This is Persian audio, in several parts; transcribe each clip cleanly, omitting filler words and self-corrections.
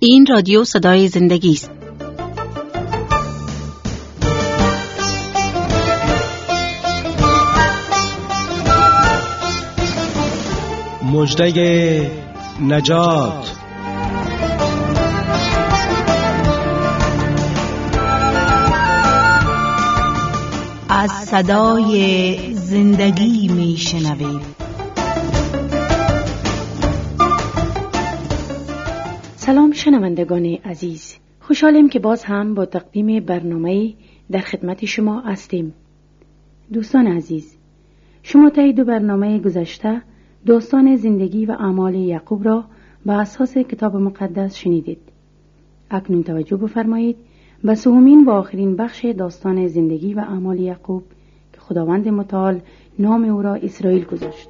این رادیو صدای زندگی است. مژده نجات. از صدای زندگی می شنویم. سلام شنوندگان عزیز، خوشحالیم که باز هم با تقدیم برنامه‌ای در خدمت شما هستیم. دوستان عزیز، شما طی دو برنامه گذشته داستان زندگی و اعمال یعقوب را بر اساس کتاب مقدس شنیدید. اکنون توجه بفرمایید به سومین و آخرین بخش داستان زندگی و اعمال یعقوب که خداوند متعال نام او را اسرائیل گذاشت.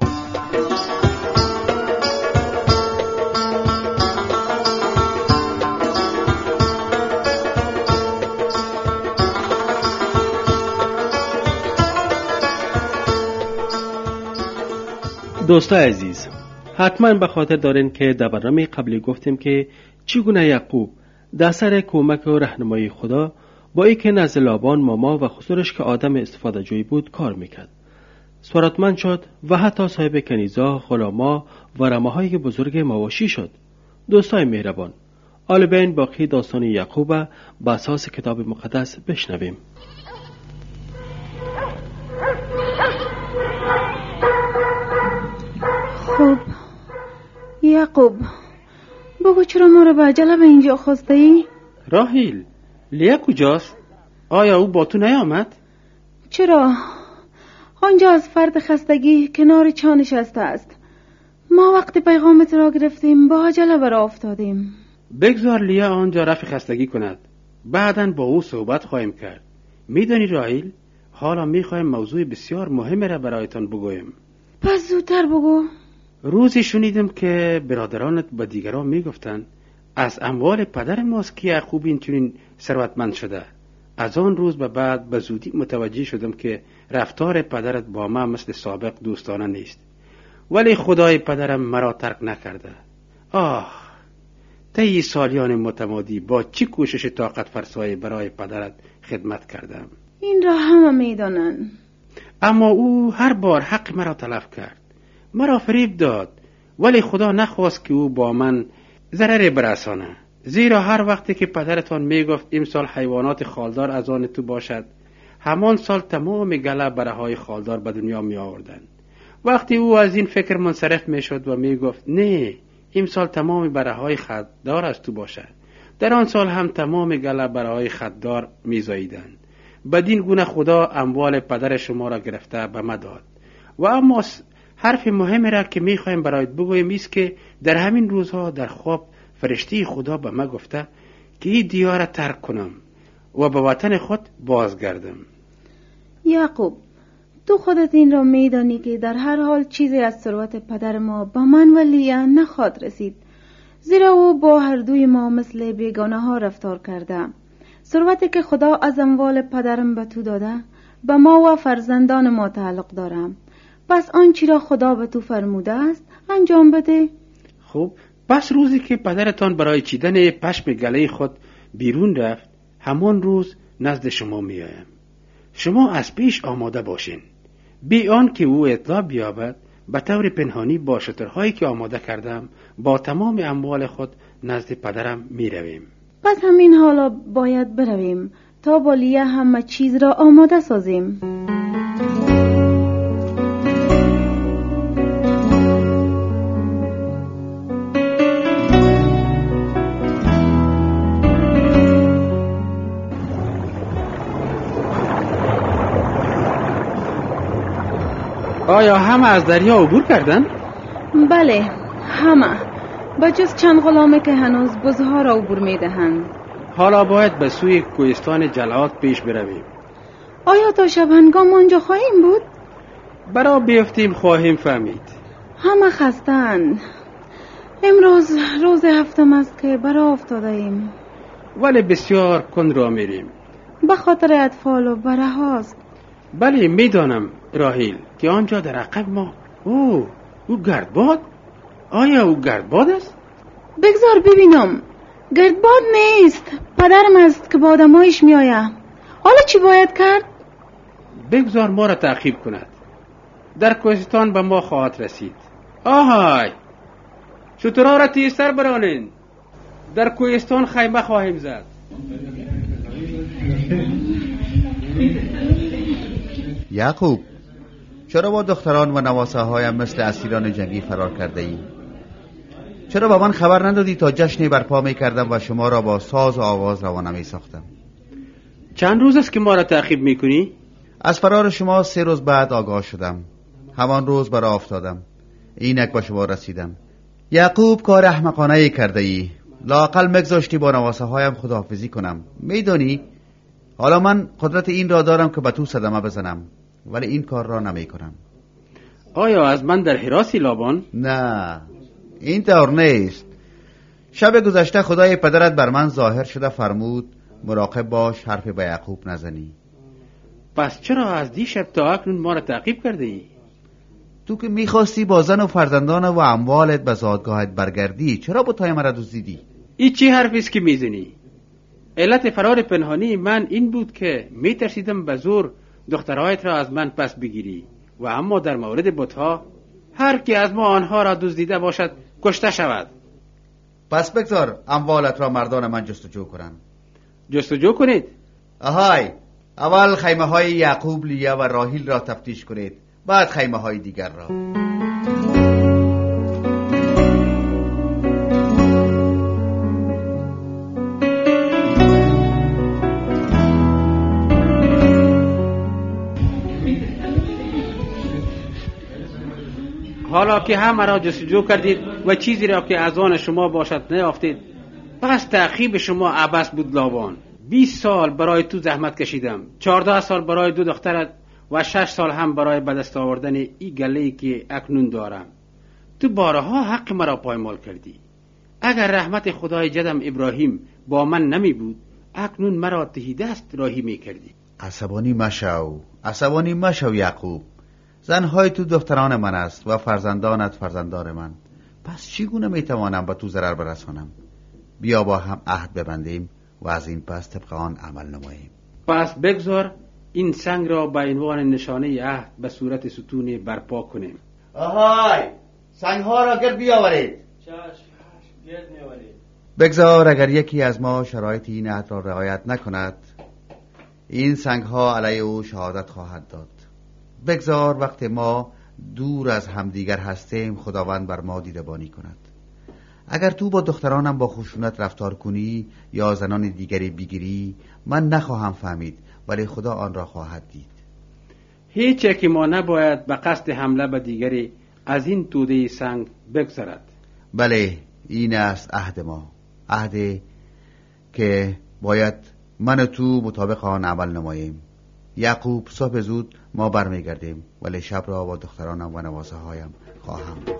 دوستان عزیز، حتما به خاطر دارین که در برنامه قبلی گفتیم که چگونه یعقوب در سر کمک و راهنمایی خدا با اینکه نزد لابان ماما و خسرش که آدم استفاده جویی بود کار میکرد، ثروتمند شد و حتی صاحب کنیزا، غلاما و رمه‌های بزرگ مواشی شد. دوستان مهربان، حالا بیاین باقی داستان یعقوب با اساس کتاب مقدس بشنویم. خب یعقوب، بگو چرا ما رو به عجله به اینجا خواسته ای؟ راهیل، لیا کجاست؟ آیا او با تو نیامد؟ چرا؟ آنجا از فرد خستگی کنار چا نشسته است. ما وقتی پیغامت را گرفتیم با عجله برا افتادیم. بگذار لیا آنجا رفع خستگی کند، بعداً با او صحبت خواهیم کرد. میدانی راهیل، حالا میخوایم موضوع بسیار مهمی را برایتان بگویم. پس زودتر بگو. روزی شنیدم که برادرانت به دیگران میگفتند از اموال پدر ماست که یعقوب اینچنین ثروتمند شده. از آن روز به بعد به زودی متوجه شدم که رفتار پدرت با من مثل سابق دوستانه نیست، ولی خدای پدرم مرا ترک نکرده. طی سالیان متمادی با چه کوشش طاقت فرسایی برای پدرت خدمت کردم. این را همه میدانند. اما او هر بار حق مرا تلف کرد، مرا فریب داد، ولی خدا نخواست که او با من ضرر برسانه. زیرا هر وقتی که پدرتان میگفت امسال حیوانات خالدار از آن تو باشد، همان سال تمام گله بره‌های خالدار به دنیا می آوردند. وقتی او از این فکر منصرف می شد و می گفت نه، امسال تمام بره‌های خددار از تو باشد، در آن سال هم تمام گله بره‌های خددار می زاییدند. بدین گونه خدا اموال پدر شما را گرفته به ما داد. و اما حرف مهمی را که می خواهیم برایت بگویم است که در همین روزها در خواب فرشته خدا به ما گفته که این دیار را ترک کنم و به وطن خود بازگردم. یعقوب، تو خودت این را میدانی که در هر حال چیزی از ثروت پدر ما به من و لیا نخواهد رسید، زیرا او با هر دوی ما مثل بیگانه ها رفتار کرده. ثروتی که خدا از اموال پدرم به تو داده به ما و فرزندان ما تعلق دارم. پس آنچه را خدا به تو فرموده است انجام بده. خب پس روزی که پدرتان برای چیدن پشم گله خود بیرون رفت، همان روز نزد شما می آیم. شما از پیش آماده باشین، بی آن که او اطلاع بیابد. به طور پنهانی با شترهایی که آماده کردم با تمام اموال خود نزد پدرم می رویم. پس همین حالا باید برویم تا با لیا همه چیز را آماده سازیم. آیا همه از دریا عبور کردن؟ بله، همه، بجز چند غلامی که هنوز بزها را عبور میدهند. حالا باید به سوی کوهستان جلعاد پیش برویم. آیا تا شب هنگام آنجا خواهیم بود؟ برا بیفتیم خواهیم فهمید. همه خستند. امروز روز هفتم است که برا افتاده ایم، ولی بسیار کند را میریم. به خاطر اطفال و بره هاست. بله میدانم راهیل که آنجا در عقب ما او گردباد. آیا او گردباد است؟ بگذار ببینم. گردباد نیست، پدرم است که با آدمایش میآیم. حالا چی باید کرد؟ بگذار ما را تعقیب کند. در کوهستان به ما خواهد رسید. آهای، شترها را تیزتر برانید. در کوهستان خیمه خواهیم زد. یعقوب، چرا با دختران و نواسه هایم مثل اسیران جنگی فرار کرده ای؟ چرا با من خبر ندادی تا جشنی برپا می کردم و شما را با ساز و آواز روانه می ساختم؟ چند روز است که ما را تعقیب می کنی؟ از فرار شما 3 روز بعد آگاه شدم. همان روز برای افتادم. اینک با شما رسیدم. یعقوب، کار احمقانه ای کرده ای. لااقل مگذاشتی با نواسه هایم خداحافظی کنم. میدانی حالا من قدرت این را دارم که به تو صدمه بزنم، ولی این کار را نمی کنم. آیا از من در حراسی لابان؟ نه، این طور نیست. شب گذشته خدای پدرت بر من ظاهر شده فرمود مراقب باش حرف به یعقوب نزنی. پس چرا از دیشب تا اکنون ما را تعقیب کرده ای؟ تو که میخواستی با زن و فرزندان و اموالت به زادگاهت برگردی، چرا بتای مرا دزدیدی؟ این چی حرفی است که میزنی؟ علت فرار پنهانی من این بود که میترسیدم به زور دخترهایت را از من پس بگیری، و اما در مورد بتها هر کی از ما آنها را دزدیده باشد کشته شود. پس بگذار اموالت را مردان من جستجو کنند. جستجو کنید؟ آهای، اول خیمه های یعقوب، لیا و راحیل را تفتیش کنید، بعد خیمه های دیگر را. حالا که همه را جستجو کردید و چیزی را که از آن شما باشد نیافتید، پس تعقیب شما عبث بود لابان. 20 سال برای تو زحمت کشیدم، 14 سال برای 2 دخترت و 6 سال هم برای به دست آوردن این گله‌ای که اکنون دارم. تو بارها حق مرا پایمال کردی. اگر رحمت خدای جدم ابراهیم با من نمی بود، اکنون مرا تهی دست راهی می کردی. عصبانی مشو یعقوب. زنهای تو دختران من است و فرزندانت فرزندان من. پس چگونه میتوانم به تو ضرر برسانم؟ بیا با هم عهد ببندیم و از این پس طبق آن عمل نماییم. پس بگذار این سنگ را به عنوان نشانه عهد به صورت ستون برپا کنیم. آهای، سنگ ها را گرد بیاورید. گرد میآورید. بگذار اگر یکی از ما شرایط این عهد را رعایت نکند، این سنگ ها علیه او شهادت خواهد داد. بگذار وقت ما دور از همدیگر هستیم خداوند بر ما دیدبانی کند. اگر تو با دخترانم با خشونت رفتار کنی یا زنان دیگری بگیری، من نخواهم فهمید، ولی خدا آن را خواهد دید. هیچ یکی ما نباید به قصد حمله به دیگری از این توده سنگ بگذرد. بله، این است عهد ما، عهدی که باید من و تو مطابق آن عمل نماییم. یعقوب، صبح زود ما برمیگردیم، ولی شب را با دخترانم و نواسه هایم خواهم بود.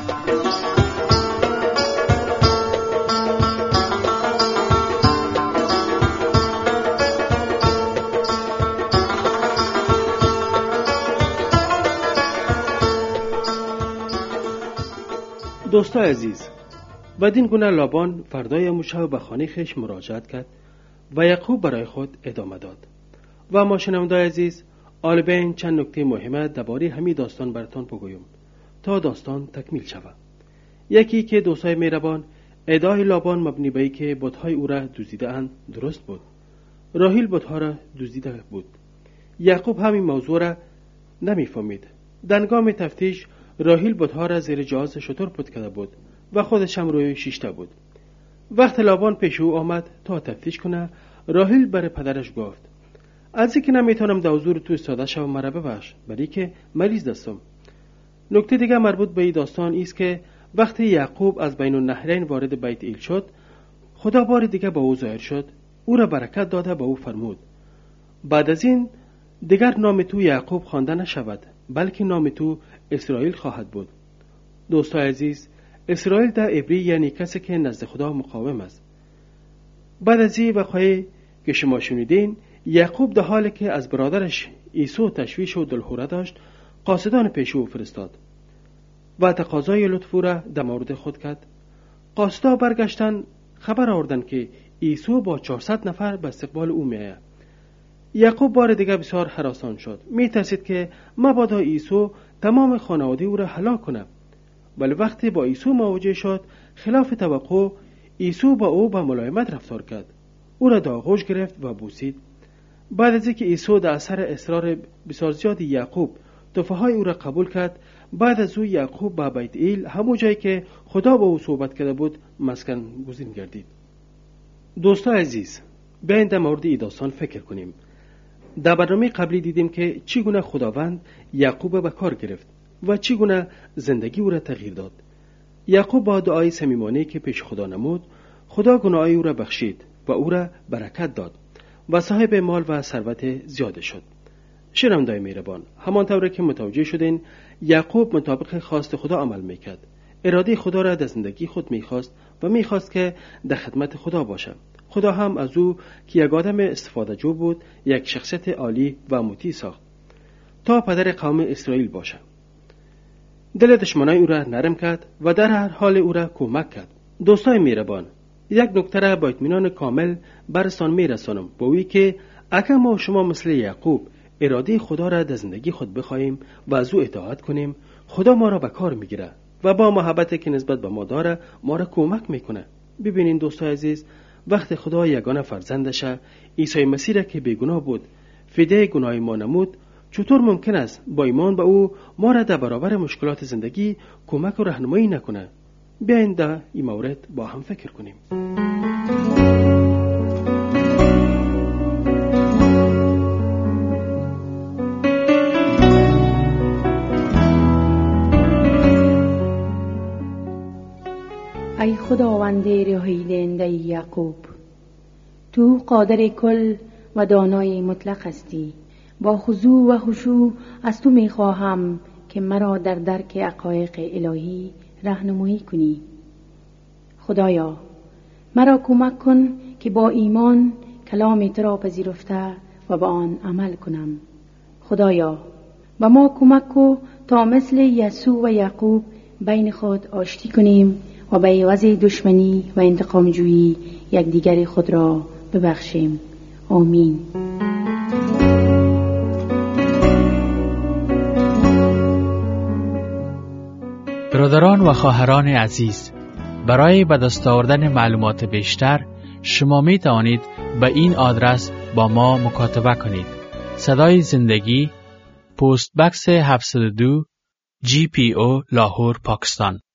دوستا عزیز، بدین گونه لابان فردای موشو به خانه خیش مراجعت کرد و یعقوب برای خود ادامه داد. و ما شنوندای عزیز، آلبین چند نکته مهمه درباره همین داستان براتان بگویم تا داستان تکمیل شود. یکی که دوستای مهربان، ادعای لابان مبنی به اینکه بت‌های او را دزدیده اند درست بود. راحیل بت‌ها را دزدیده بود. یعقوب همین موضوع را نمی‌فهمید. در هنگام تفتیش راحیل بت‌ها را زیر جهاز شتر پت کرده بود و خودش هم روی شیشته بود. وقت لابان پیش او آمد تا تفتیش کنه، راحیل برای پدرش گفت: از اینکه نمیتونم در حضور تو ایستاده شوم مرا ببخش، برای که مریض هستم. نکته دیگه مربوط به این داستان است که وقتی یعقوب از بین النهرین وارد بیت ایل شد، خدا بار دیگه با او ظاهر شد، او را برکت داده به او فرمود: بعد از این دیگر نام تو یعقوب خوانده نشود، بلکه نام تو اسرائیل خواهد بود. دوستای عزیز، اسرائیل در عبری یعنی کسی که نزد خدا مقاوم است. بعد از این واقعه که شما شنیدین، یعقوب در حالی که از برادرش عیسی تشویش و دلهوره داشت، قاصدان پیش او فرستاد و تقاضای لطف را در مورد خود کرد. قاصدا برگشتن خبر آوردند که عیسی با 400 نفر به استقبال او میآید. یعقوب بار دیگر بسیار هراسان شد. میترسید که مبادا عیسی تمام خانواده او را هلاک کند. ولی وقتی با عیسی مواجه شد، خلاف توقع عیسی با او به ملایمت رفتار کرد. او را در آغوش گرفت و بوسید. بعد از اینکه عیسی در اثر اصرار بسیار زیاد یعقوب تحفه‌های او را قبول کرد، بعد از او یعقوب به بیت ایل، همون جایی که خدا با او صحبت کرده بود، مسکن گزین گردید. دوستان عزیز، بیایید در مورد این داستان فکر کنیم. در برنامه قبلی دیدیم که چگونه خداوند یعقوب به کار گرفت و چگونه زندگی او را تغییر داد. یعقوب با دعای صمیمانه‌ای که پیش خدا نمود، خدا گناه‌های او را بخشید و او را برکت داد و صاحب مال و ثروت زیاده شد. شنوندگان مهربان، همانطور که متوجه شدین، یعقوب مطابق خواست خدا عمل میکرد. اراده خدا را در زندگی خود میخواست و میخواست که در خدمت خدا باشد. خدا هم از او که یک آدم استفاده جو بود، یک شخصیت عالی و مطیع ساخت تا پدر قوم اسرائیل باشد. دل دشمنای او را نرم کرد و در هر حال او را کمک کرد. دوستان مهربان، یک نکته را با اطمینان کامل برستان میرسانم، با وی که اگر ما و شما مثل یعقوب اراده خدا را در زندگی خود بخواهیم و از او اطاعت کنیم، خدا ما را به کار میگیره و با محبتی که نسبت به ما داره ما را کمک میکنه. ببینین دوستان عزیز، وقتی خدا یگانه فرزندش عیسی مسیح را که بیگناه بود فدیه گناه ما نمود، چطور ممکن است با ایمان به او ما را در برابر مشکلات زندگی کمک و راهنمایی نکنه؟ بیاین در این مورد با هم فکر کنیم. ای خداوند رهایی دهنده یعقوب، تو قادر کل و دانای مطلق هستی. با خضوع و خشوع از تو میخواهم که مرا در درک حقایق الهی راهنمایی کنی. خدایا، مرا کمک کن که با ایمان کلام تو را پذیرفته و به آن عمل کنم. خدایا، به ما کمک کو تا مثل یسوع و یعقوب بین خود آشتی کنیم و به عوض دشمنی و انتقام جویی یکدیگر خود را ببخشیم. آمین. برادران و خواهران عزیز، برای به دست آوردن معلومات بیشتر شما می توانید به این آدرس با ما مکاتبه کنید. صدای زندگی، پست بکس 702 GPO لاهور، پاکستان.